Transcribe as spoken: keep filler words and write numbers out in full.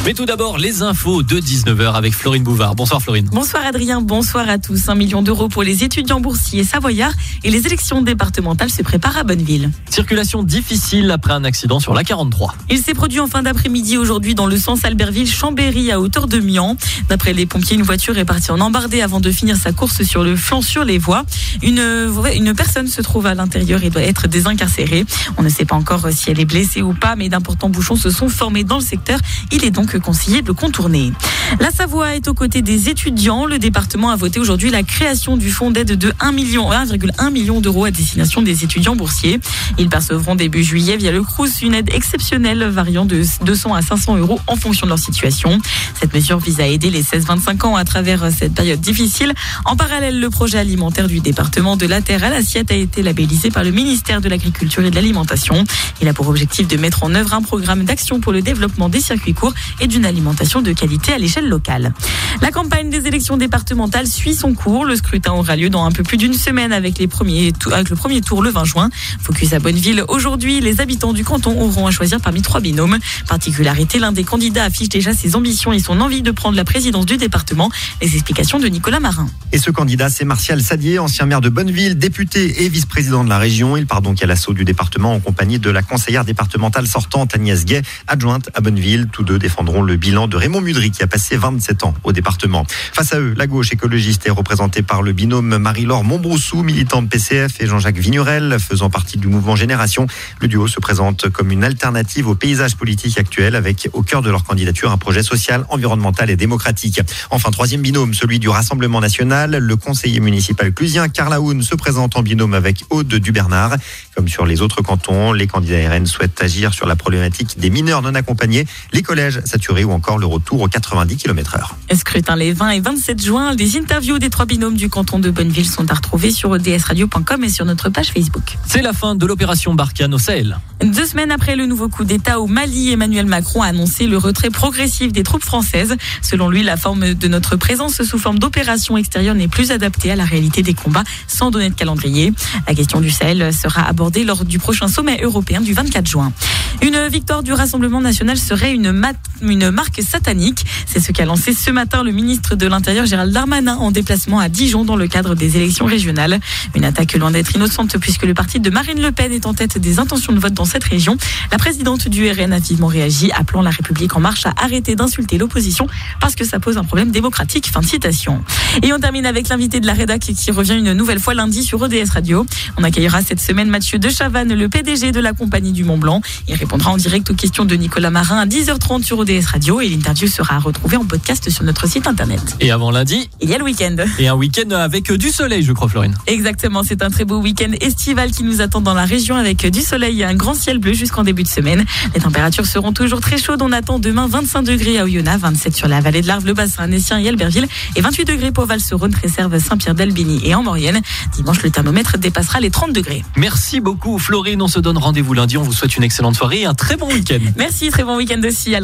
Mais tout d'abord, les infos de dix-neuf heures avec Florine Bouvard. Bonsoir Florine. Bonsoir Adrien, bonsoir à tous. Un million d'euros pour les étudiants boursiers savoyards et les élections départementales se préparent à Bonneville. Circulation difficile après un accident sur l'A quarante-trois. Il s'est produit en fin d'après-midi aujourd'hui dans le sens Albertville-Chambéry à hauteur de Mian. D'après les pompiers, une voiture est partie en embardée avant de finir sa course sur le flanc sur les voies. Une, une personne se trouve à l'intérieur et doit être désincarcérée. On ne sait pas encore si elle est blessée ou pas, mais d'importants bouchons se sont formés dans le secteur. Il est donc conseillé de le contourner. La Savoie est aux côtés des étudiants. Le département a voté aujourd'hui la création du fonds d'aide de un virgule un million d'euros à destination des étudiants boursiers. Ils percevront début juillet via le Crous une aide exceptionnelle variant de deux cents à cinq cents euros en fonction de leur situation. Cette mesure vise à aider les seize vingt-cinq ans à travers cette période difficile. En parallèle, le projet alimentaire du département de la Terre à l'Assiette a été labellisé par le ministère de l'Agriculture et de l'Alimentation. Il a pour objectif de mettre en œuvre un programme d'action pour le développement des circuits courts et d'une alimentation de qualité à l'échelle locale. La campagne des élections départementales suit son cours. Le scrutin aura lieu dans un peu plus d'une semaine avec, les premiers, avec le premier tour le vingt juin. Focus à Bonneville. Aujourd'hui, les habitants du canton auront à choisir parmi trois binômes. Particularité, l'un des candidats affiche déjà ses ambitions et son envie de prendre la présidence du département. Les explications de Nicolas Marin. Et ce candidat, c'est Martial Sadier, ancien maire de Bonneville, député et vice-président de la région. Il part donc à l'assaut du département en compagnie de la conseillère départementale sortante Agnès Gay, adjointe à Bonneville. Tous deux défendront le bilan de Raymond Mudry qui a passé vingt-sept ans au département. Face à eux, la gauche écologiste est représentée par le binôme Marie-Laure Montbroussou, militante P C F, et Jean-Jacques Vignerel, faisant partie du mouvement Génération. Le duo se présente comme une alternative au paysage politique actuel avec au cœur de leur candidature un projet social, environnemental et démocratique. Enfin, troisième binôme, celui du Rassemblement national. Le conseiller municipal clusien Karl Aoun se présente en binôme avec Aude Dubernard. Comme sur les autres cantons, les candidats R N souhaitent agir sur la problématique des mineurs non accompagnés, les collèges saturés ou encore le retour aux quatre-vingt-dix kilomètres heure. Scrutin les vingt et vingt-sept juin. Les interviews des trois binômes du canton de Bonneville sont à retrouver sur e d s radio point com et sur notre page Facebook. C'est la fin de l'opération Barkhane au Sahel. Deux semaines après le nouveau coup d'État au Mali, Emmanuel Macron a annoncé le retrait progressif des troupes françaises. Selon lui, la forme de notre présence sous forme d'opération extérieure n'est plus adaptée à la réalité des combats, sans donner de calendrier. La question du Sahel sera abordée lors du prochain sommet européen du vingt-quatre juin. Une victoire du Rassemblement national serait une, mat- une marque satanique. C'est ce qu'a lancé ce matin le ministre de l'Intérieur Gérald Darmanin en déplacement à Dijon dans le cadre des élections régionales. Une attaque loin d'être innocente puisque le parti de Marine Le Pen est en tête des intentions de vote dans cette région. La présidente du R N a vivement réagi, appelant La République En Marche à arrêter d'insulter l'opposition parce que ça pose un problème démocratique. Fin de citation. Et on termine avec l'invité de la rédac qui revient une nouvelle fois lundi sur E D S Radio. On accueillera cette semaine Mathieu de Chavannes, le P D G de la compagnie du Mont Blanc. Il répondra en direct aux questions de Nicolas Marin à dix heures trente sur E D S Radio et l'interview sera retrouvée en podcast sur notre site internet. Et avant lundi, il y a le week-end. Et un week-end avec du soleil, je crois, Florine. Exactement, c'est un très beau week-end estival qui nous attend dans la région avec du soleil et un grand ciel bleu jusqu'en début de semaine. Les températures seront toujours très chaudes. On attend demain vingt-cinq degrés à Oyonnax, vingt-sept sur la vallée de l'Arve, le bassin annécien et Albertville et vingt-huit degrés pour Val-Seronne, Tresserve, Saint-Pierre-d'Albigny et en Maurienne. Dimanche, le thermomètre dépassera les trente degrés. Merci beaucoup, Florine. On se donne rendez-vous lundi. On vous souhaite une excellente soirée et un très bon week-end. Merci, très bon week-end aussi.